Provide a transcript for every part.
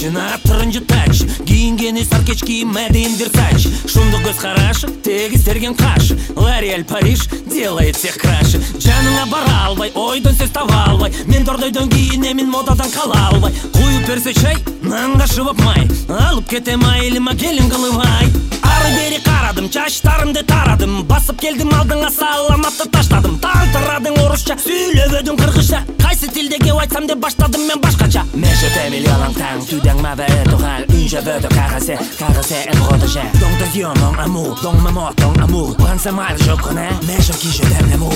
жына turuncu taç, giyingeni sarkeç кийиммедин Версач. Шундый көз карашы, тегиз терген кашы, L'Oreal Париж делает всех краше. Жаныңа бара албай, ойдон сөз таба албай, мен тордойдон кийинемин, модадан кала албай. Куюп берсе чай, нанга шыбап май, алып кетем айылыма келин кылыбай. Ары бери карадым, чачтарымды тарадым, басып келдим алдыңа, саламатты таштадым. Тантырадың орусча, сүйлөбөдүң кыргызча, кайсы тилде кеп айтсам деп баштадым мен башкача. Меже миллионың таң, түйдең мабе тугал, үнче бөдө кагасе эмродоже. Donc des yeux mon amour, donc ma mort ton amour. Prends mal, je connais, mais je qui je t'aime l'amour.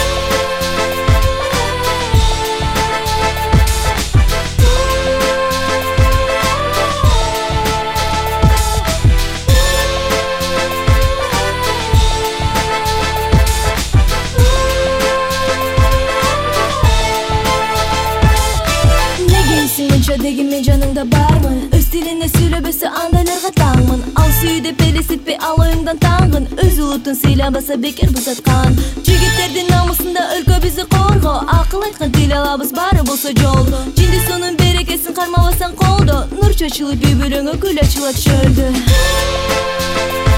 Degime canında barmı? Öz dilinde söylebesi andalarga tağmın. Al suyu de pelesitpe al oyundan tağın. Öz ulutun silah basa bekir bu satkan. Jigitlerden namusunda ülke bizi korgo. Akıl aytkan dil alabız bari bolsa joldu. Cindi sonun berekesin karmavasan koldu. Nur çaçılı bübülüngü gül açılat çöldü.